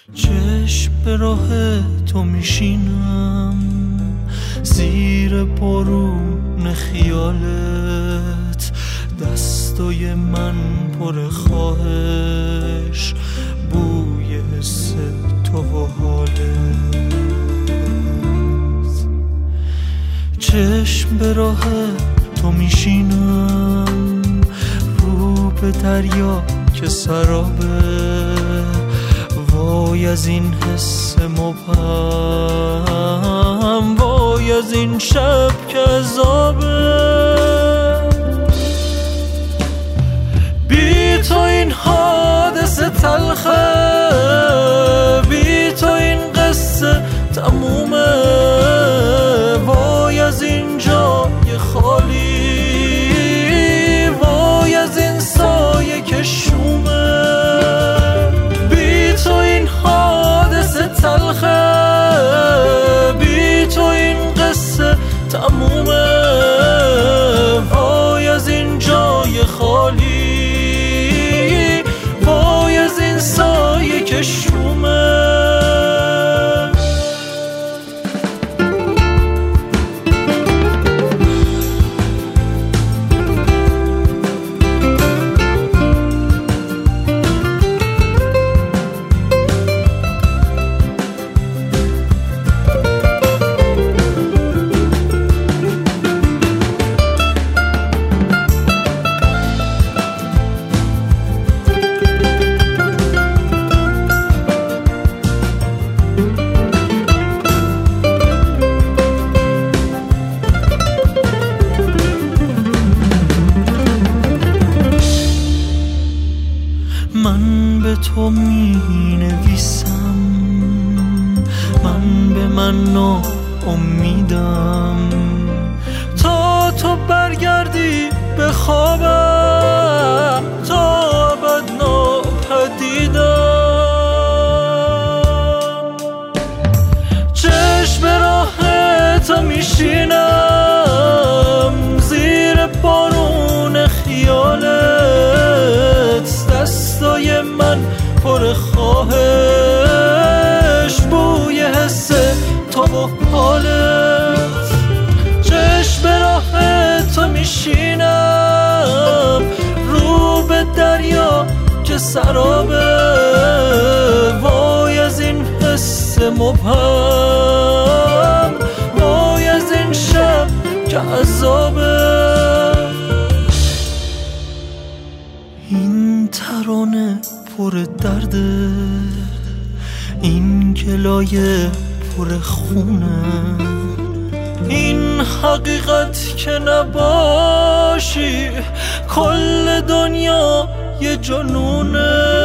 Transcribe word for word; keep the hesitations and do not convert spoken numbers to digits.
چشم به راه تو میشینم، زیر بارون خیالت، دستای من پر خواهش، بوی حس تو و حالت. چشم به راه تو میشینم، رو به دریا که سرابه، وای از این حس مبهم، وای از این شب که عذابه. بی تو این حادثه تلخه، بی تو این قصه تمومه، وای از این جای خالی، وای از این سایه که شومه. بی تو این حادثه تلخه، بی تو این قصه تمومه، وای از این جای خالی، وای از این سایه که شومه. من به تو می نویسم، من به من نا امیدم، تا تو برگردی به خوابم، تا ابد ناپدیدم. چشم به راه تو میشینم، زیر بارون خیالت، دستای من پر خواهش، بوی حس تو و حالت. چشم به راه تو میشینم، رو به دریا که سرابه، وای از این حس مبهم، وای از این شب که عذابه. این ترانه پر درده، این گلایه پر خونه، این حقیقت که نباشی کل دنیا یه جنونه.